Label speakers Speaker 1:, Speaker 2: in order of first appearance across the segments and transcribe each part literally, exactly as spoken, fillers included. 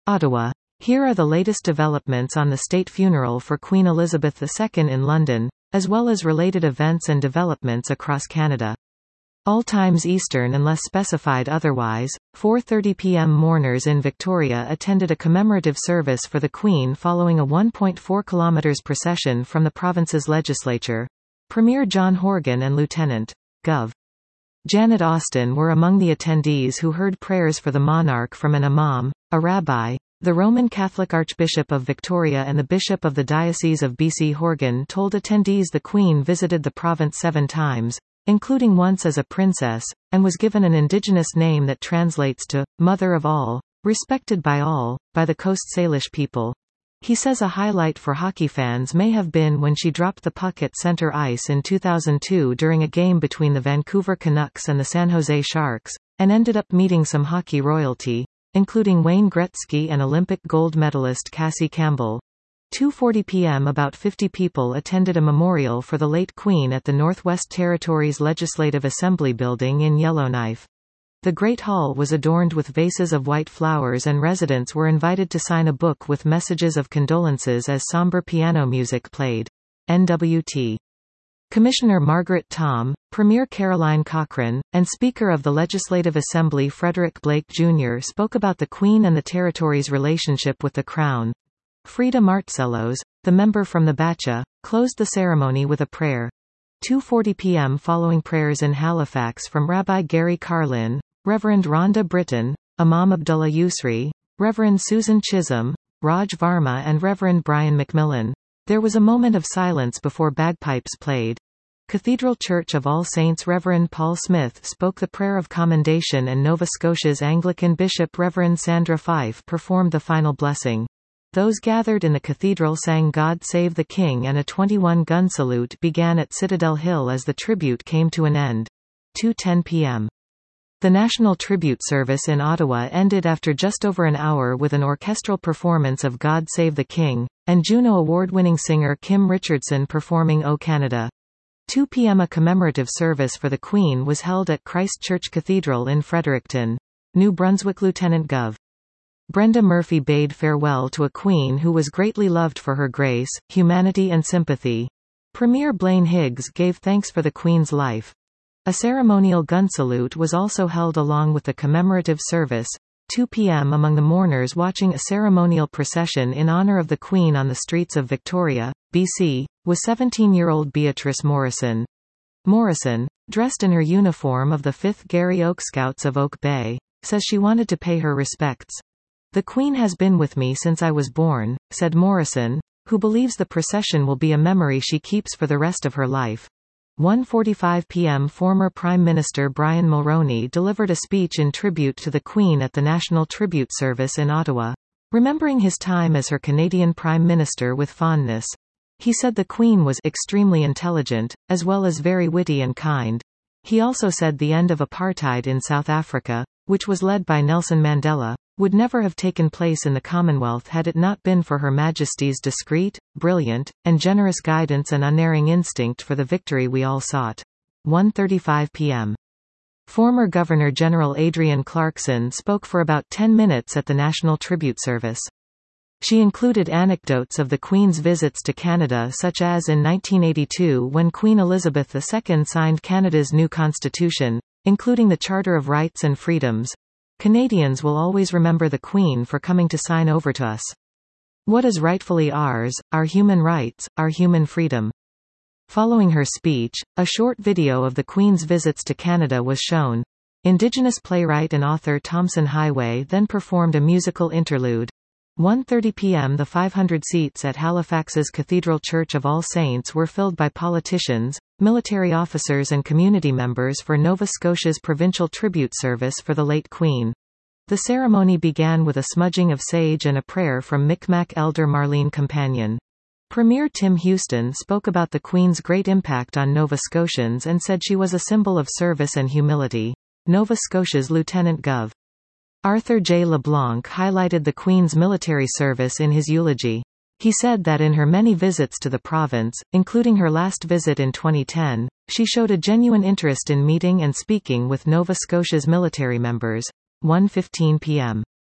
Speaker 1: Ottawa. Here are the latest developments on the state funeral for Queen Elizabeth the Second in London, as well as related events and developments across Canada. All times Eastern unless specified otherwise. four thirty p m Mourners in Victoria attended a commemorative service for the Queen following a one point four kilometres procession from the province's legislature. Premier John Horgan and Lieutenant Gov. Janet Austin were among the attendees who heard prayers for the monarch from an imam, a rabbi, the Roman Catholic Archbishop of Victoria and the Bishop of the Diocese of B C. Horgan told attendees the Queen visited the province seven times, including once as a princess, and was given an indigenous name that translates to Mother of All, respected by all, by the Coast Salish people. He says a highlight for hockey fans may have been when she dropped the puck at center ice in two thousand two during a game between the Vancouver Canucks and the San Jose Sharks, and ended up meeting some hockey royalty, including Wayne Gretzky and Olympic gold medalist Cassie Campbell. two forty p m About fifty people attended a memorial for the late Queen at the Northwest Territories Legislative Assembly building in Yellowknife. The Great Hall was adorned with vases of white flowers and residents were invited to sign a book with messages of condolences as somber piano music played. N W T. Commissioner Margaret Tom, Premier Caroline Cochrane, and Speaker of the Legislative Assembly Frederick Blake Junior spoke about the Queen and the Territory's relationship with the Crown. Frida Martselos, the member from the Bacha, closed the ceremony with a prayer. two forty p m Following prayers in Halifax from Rabbi Gary Carlin, Reverend Rhonda Britton, Imam Abdullah Yusri, Reverend Susan Chisholm, Raj Varma and Reverend Brian McMillan. There was a moment of silence before bagpipes played. Cathedral Church of All Saints Reverend Paul Smith spoke the prayer of commendation and Nova Scotia's Anglican Bishop Reverend Sandra Fife performed the final blessing. Those gathered in the cathedral sang God Save the King and a twenty-one gun salute began at Citadel Hill as the tribute came to an end. two ten p m The National Tribute Service in Ottawa ended after just over an hour with an orchestral performance of God Save the King, and Juno Award-winning singer Kim Richardson performing O Canada. two p m A commemorative service for the Queen was held at Christ Church Cathedral in Fredericton, New Brunswick. Lieutenant Gov. Brenda Murphy bade farewell to a Queen who was greatly loved for her grace, humanity and sympathy. Premier Blaine Higgs gave thanks for the Queen's life. A ceremonial gun salute was also held along with the commemorative service. two p m Among the mourners watching a ceremonial procession in honor of the Queen on the streets of Victoria, B C, was seventeen-year-old Beatrice Morrison. Morrison, dressed in her uniform of the fifth Garry Oak Scouts of Oak Bay, says she wanted to pay her respects. "The Queen has been with me since I was born," said Morrison, who believes the procession will be a memory she keeps for the rest of her life. one forty-five p m Former Prime Minister Brian Mulroney delivered a speech in tribute to the Queen at the National Tribute Service in Ottawa, remembering his time as her Canadian Prime Minister with fondness. He said the Queen was extremely intelligent, as well as very witty and kind. He also said the end of apartheid in South Africa, which was led by Nelson Mandela, would never have taken place in the Commonwealth had it not been for Her Majesty's discreet, brilliant, and generous guidance and unerring instinct for the victory we all sought. one thirty-five p m Former Governor-General Adrienne Clarkson spoke for about ten minutes at the National Tribute Service. She included anecdotes of the Queen's visits to Canada, such as in nineteen eighty-two when Queen Elizabeth the Second signed Canada's new constitution, including the Charter of Rights and Freedoms. "Canadians will always remember the Queen for coming to sign over to us what is rightfully ours, our human rights, our human freedom." Following her speech, a short video of the Queen's visits to Canada was shown. Indigenous playwright and author Thompson Highway then performed a musical interlude. one thirty p m The five hundred seats at Halifax's Cathedral Church of All Saints were filled by politicians, military officers and community members for Nova Scotia's provincial tribute service for the late Queen. The ceremony began with a smudging of sage and a prayer from Micmac elder Marlene Companion. Premier Tim Houston spoke about the Queen's great impact on Nova Scotians and said she was a symbol of service and humility. Nova Scotia's Lieutenant Gov. Arthur J. LeBlanc highlighted the Queen's military service in his eulogy. He said that in her many visits to the province, including her last visit in twenty ten, she showed a genuine interest in meeting and speaking with Nova Scotia's military members. one fifteen p m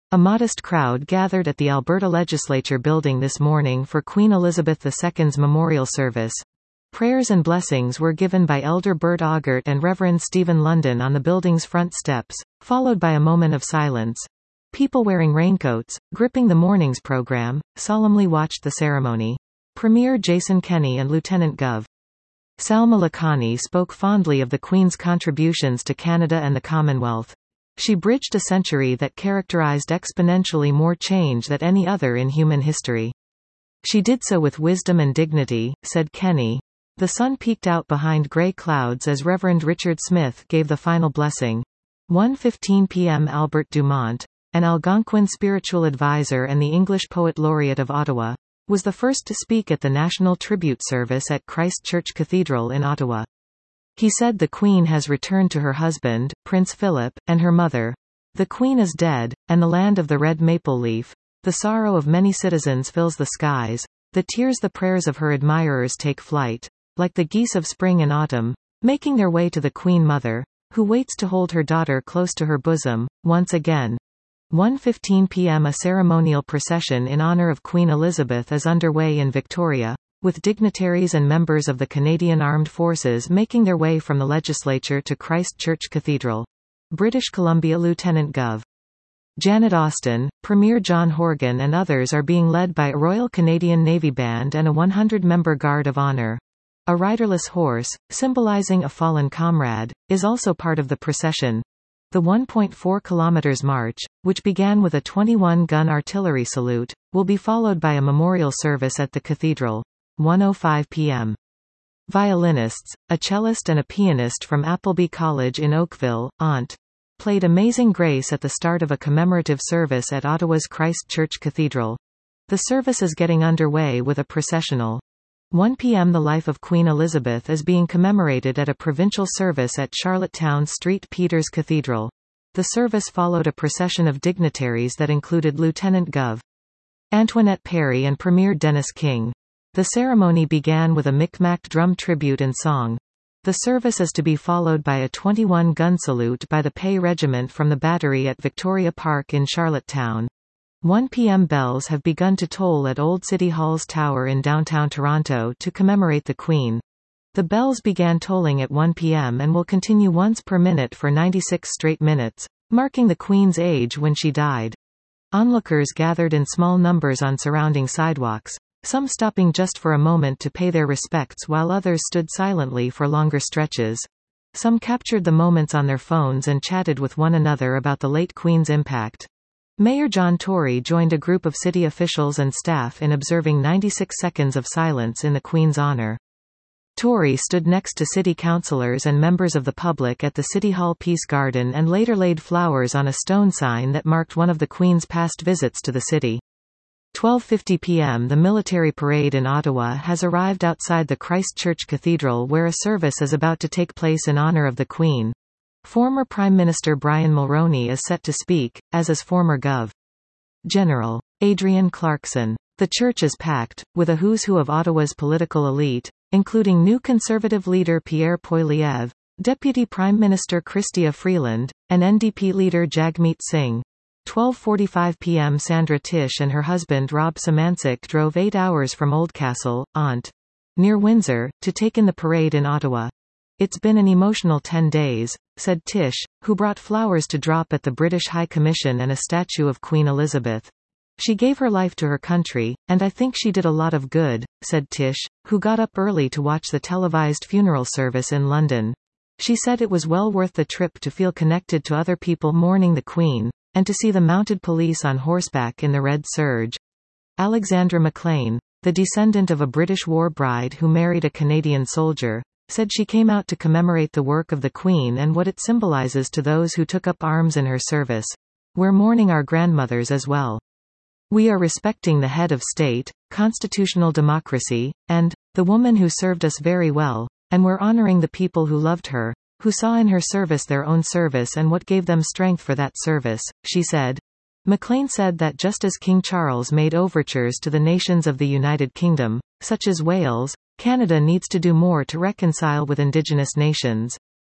Speaker 1: A modest crowd gathered at the Alberta Legislature building this morning for Queen Elizabeth the Second's memorial service. Prayers and blessings were given by Elder Bert Augert and Reverend Stephen London on the building's front steps, followed by a moment of silence. People wearing raincoats, gripping the morning's program, solemnly watched the ceremony. Premier Jason Kenney and Lieutenant Gov. Salma Lakhani spoke fondly of the Queen's contributions to Canada and the Commonwealth. She bridged a century that characterized exponentially more change than any other in human history. She did so with wisdom and dignity, said Kenney. The sun peeked out behind grey clouds as Reverend Richard Smith gave the final blessing. one fifteen p m Albert Dumont, an Algonquin spiritual advisor and the English Poet Laureate of Ottawa, was the first to speak at the National Tribute Service at Christ Church Cathedral in Ottawa. He said the Queen has returned to her husband, Prince Philip, and her mother. The Queen is dead, and the land of the red maple leaf. The sorrow of many citizens fills the skies. The tears the prayers of her admirers take flight, like the geese of spring and autumn, making their way to the Queen Mother, who waits to hold her daughter close to her bosom, once again. one fifteen p m A ceremonial procession in honor of Queen Elizabeth is underway in Victoria, with dignitaries and members of the Canadian Armed Forces making their way from the legislature to Christ Church Cathedral. British Columbia Lieutenant Gov. Janet Austin, Premier John Horgan and others are being led by a Royal Canadian Navy Band and a one hundred member Guard of Honour. A riderless horse, symbolizing a fallen comrade, is also part of the procession. The one point four kilometers march, which began with a twenty-one gun artillery salute, will be followed by a memorial service at the cathedral. one oh five p m Violinists, a cellist and a pianist from Appleby College in Oakville, Ont. played Amazing Grace at the start of a commemorative service at Ottawa's Christ Church Cathedral. The service is getting underway with a processional. one p m The life of Queen Elizabeth is being commemorated at a provincial service at Charlottetown's Saint Peter's Cathedral. The service followed a procession of dignitaries that included Lieutenant Gov. Antoinette Perry and Premier Dennis King. The ceremony began with a Micmac drum tribute and song. The service is to be followed by a twenty-one gun salute by the Pay Regiment from the Battery at Victoria Park in Charlottetown. one p m bells have begun to toll at Old City Hall's tower in downtown Toronto to commemorate the Queen. The bells began tolling at one p m and will continue once per minute for ninety-six straight minutes, marking the Queen's age when she died. Onlookers gathered in small numbers on surrounding sidewalks, some stopping just for a moment to pay their respects while others stood silently for longer stretches. Some captured the moments on their phones and chatted with one another about the late Queen's impact. Mayor John Tory joined a group of city officials and staff in observing ninety-six seconds of silence in the Queen's honor. Tory stood next to city councillors and members of the public at the City Hall Peace Garden and later laid flowers on a stone sign that marked one of the Queen's past visits to the city. twelve fifty p m The military parade in Ottawa has arrived outside the Christ Church Cathedral where a service is about to take place in honor of the Queen. Former Prime Minister Brian Mulroney is set to speak, as is former Gov. General Adrienne Clarkson. The church is packed, with a who's who of Ottawa's political elite, including new Conservative leader Pierre Poilievre, Deputy Prime Minister Chrystia Freeland, and N D P leader Jagmeet Singh. twelve forty-five p m Sandra Tish and her husband Rob Samancic drove eight hours from Oldcastle, Ont. near Windsor, to take in the parade in Ottawa. It's been an emotional ten days, said Tish, who brought flowers to drop at the British High Commission and a statue of Queen Elizabeth. She gave her life to her country, and I think she did a lot of good, said Tish, who got up early to watch the televised funeral service in London. She said it was well worth the trip to feel connected to other people mourning the Queen, and to see the mounted police on horseback in the Red Surge. Alexandra McLean, the descendant of a British war bride who married a Canadian soldier, said she came out to commemorate the work of the Queen and what it symbolizes to those who took up arms in her service. We're mourning our grandmothers as well. We are respecting the head of state, constitutional democracy, and the woman who served us very well, and we're honoring the people who loved her, who saw in her service their own service and what gave them strength for that service, she said. McLean said that just as King Charles made overtures to the nations of the United Kingdom, such as Wales, Canada needs to do more to reconcile with Indigenous nations.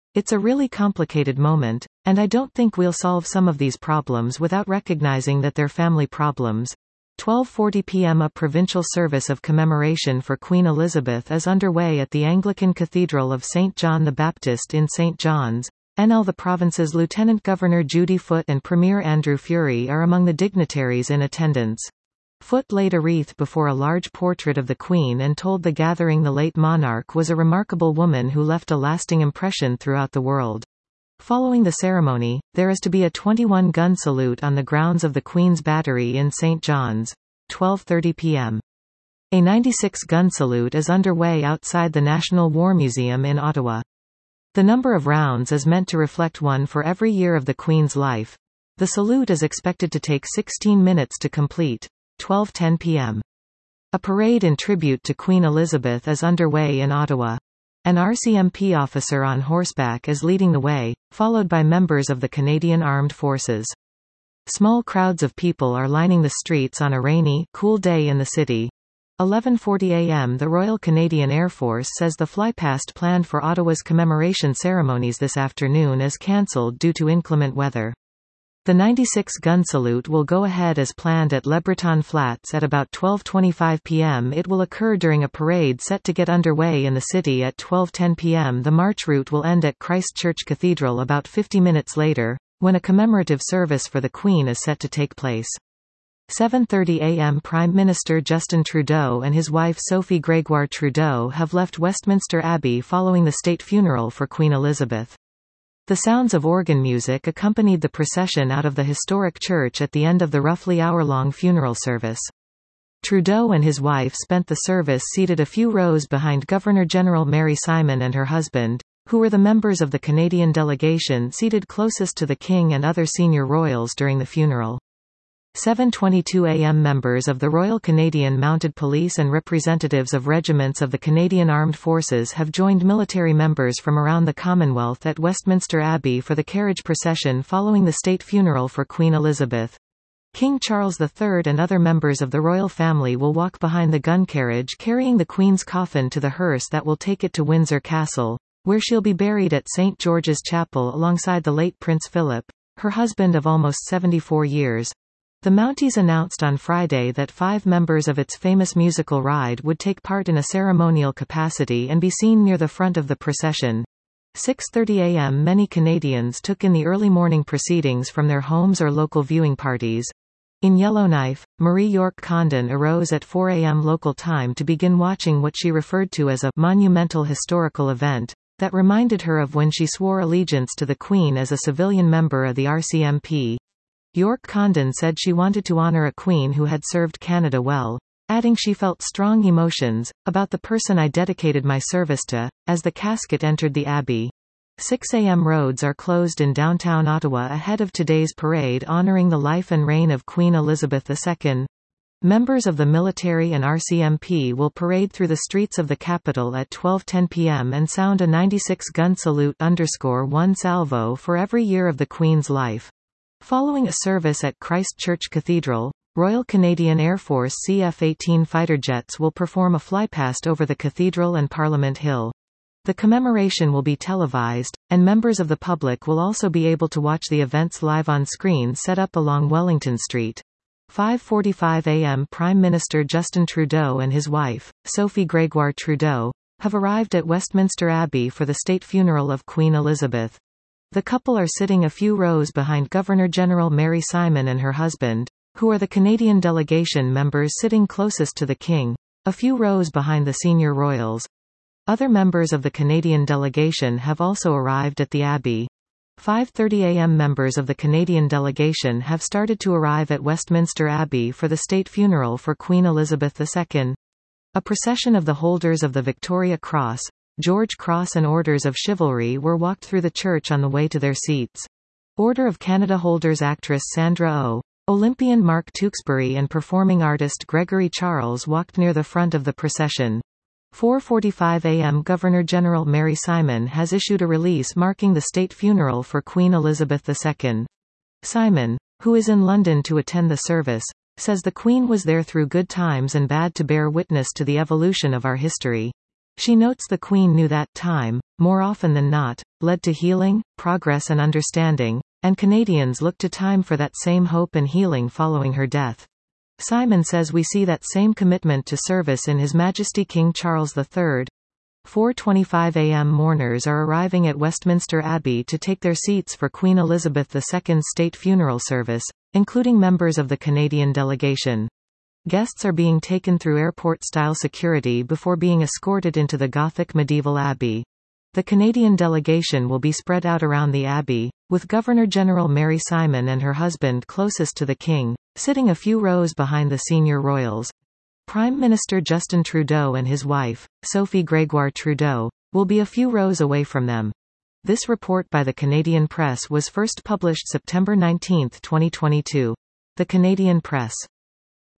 Speaker 1: It's a really complicated moment, and I don't think we'll solve some of these problems without recognizing that they're family problems. twelve forty p m A provincial service of commemoration for Queen Elizabeth is underway at the Anglican Cathedral of Saint John the Baptist in Saint John's. N L The province's Lieutenant Governor Judy Foote and Premier Andrew Furey are among the dignitaries in attendance. Foote laid a wreath before a large portrait of the Queen and told the gathering the late monarch was a remarkable woman who left a lasting impression throughout the world. Following the ceremony, there is to be a twenty-one gun salute on the grounds of the Queen's Battery in Saint John's. twelve thirty p m A ninety-six gun salute is underway outside the National War Museum in Ottawa. The number of rounds is meant to reflect one for every year of the Queen's life. The salute is expected to take sixteen minutes to complete. twelve ten p m A parade in tribute to Queen Elizabeth is underway in Ottawa. An R C M P officer on horseback is leading the way, followed by members of the Canadian Armed Forces. Small crowds of people are lining the streets on a rainy, cool day in the city. eleven forty a m The Royal Canadian Air Force says the flypast planned for Ottawa's commemoration ceremonies this afternoon is cancelled due to inclement weather. The ninety-six gun salute will go ahead as planned at Le Breton Flats at about twelve twenty-five p m It will occur during a parade set to get underway in the city at twelve ten p m The march route will end at Christ Church Cathedral about fifty minutes later, when a commemorative service for the Queen is set to take place. seven thirty a m Prime Minister Justin Trudeau and his wife Sophie Grégoire Trudeau have left Westminster Abbey following the state funeral for Queen Elizabeth. The sounds of organ music accompanied the procession out of the historic church at the end of the roughly hour-long funeral service. Trudeau and his wife spent the service seated a few rows behind Governor-General Mary Simon and her husband, who were the members of the Canadian delegation seated closest to the King and other senior royals during the funeral. seven twenty-two a m Members of the Royal Canadian Mounted Police and representatives of regiments of the Canadian Armed Forces have joined military members from around the Commonwealth at Westminster Abbey for the carriage procession following the state funeral for Queen Elizabeth. King Charles the Third and other members of the royal family will walk behind the gun carriage carrying the Queen's coffin to the hearse that will take it to Windsor Castle, where she'll be buried at Saint George's Chapel alongside the late Prince Philip, her husband of almost seventy-four years. The Mounties announced on Friday that five members of its famous musical ride would take part in a ceremonial capacity and be seen near the front of the procession. six thirty a m Many Canadians took in the early morning proceedings from their homes or local viewing parties. In Yellowknife, Marie York Condon arose at four a m local time to begin watching what she referred to as a monumental historical event that reminded her of when she swore allegiance to the Queen as a civilian member of the R C M P. York Condon said she wanted to honor a queen who had served Canada well, adding she felt strong emotions about the person I dedicated my service to, as the casket entered the Abbey. six a m Roads are closed in downtown Ottawa ahead of today's parade honoring the life and reign of Queen Elizabeth the Second. Members of the military and R C M P will parade through the streets of the capital at twelve ten p m and sound a ninety-six gun salute underscore one salvo for every year of the Queen's life. Following a service at Christ Church Cathedral, Royal Canadian Air Force C F eighteen fighter jets will perform a flypast over the cathedral and Parliament Hill. The commemoration will be televised, and members of the public will also be able to watch the events live on screens set up along Wellington Street. five forty-five a m Prime Minister Justin Trudeau and his wife, Sophie Grégoire Trudeau, have arrived at Westminster Abbey for the state funeral of Queen Elizabeth. The couple are sitting a few rows behind Governor-General Mary Simon and her husband, who are the Canadian delegation members sitting closest to the King, a few rows behind the senior royals. Other members of the Canadian delegation have also arrived at the Abbey. five thirty a m Members of the Canadian delegation have started to arrive at Westminster Abbey for the state funeral for Queen Elizabeth the Second. A procession of the holders of the Victoria Cross, George Cross and Orders of Chivalry were walked through the church on the way to their seats. Order of Canada holders actress Sandra Oh, Olympian Mark Tewksbury and performing artist Gregory Charles walked near the front of the procession. four forty-five a m Governor-General Mary Simon has issued a release marking the state funeral for Queen Elizabeth the Second. Simon, who is in London to attend the service, says the Queen was there through good times and bad to bear witness to the evolution of our history. She notes the Queen knew that time, more often than not, led to healing, progress and understanding, and Canadians look to time for that same hope and healing following her death. Simon says we see that same commitment to service in His Majesty King Charles the Third. four twenty-five a m Mourners are arriving at Westminster Abbey to take their seats for Queen Elizabeth the Second's state funeral service, including members of the Canadian delegation. Guests are being taken through airport-style security before being escorted into the Gothic medieval abbey. The Canadian delegation will be spread out around the abbey, with Governor-General Mary Simon and her husband closest to the King, sitting a few rows behind the senior royals. Prime Minister Justin Trudeau and his wife, Sophie Grégoire Trudeau, will be a few rows away from them. This report by the Canadian Press was first published September nineteenth twenty twenty-two. The Canadian Press.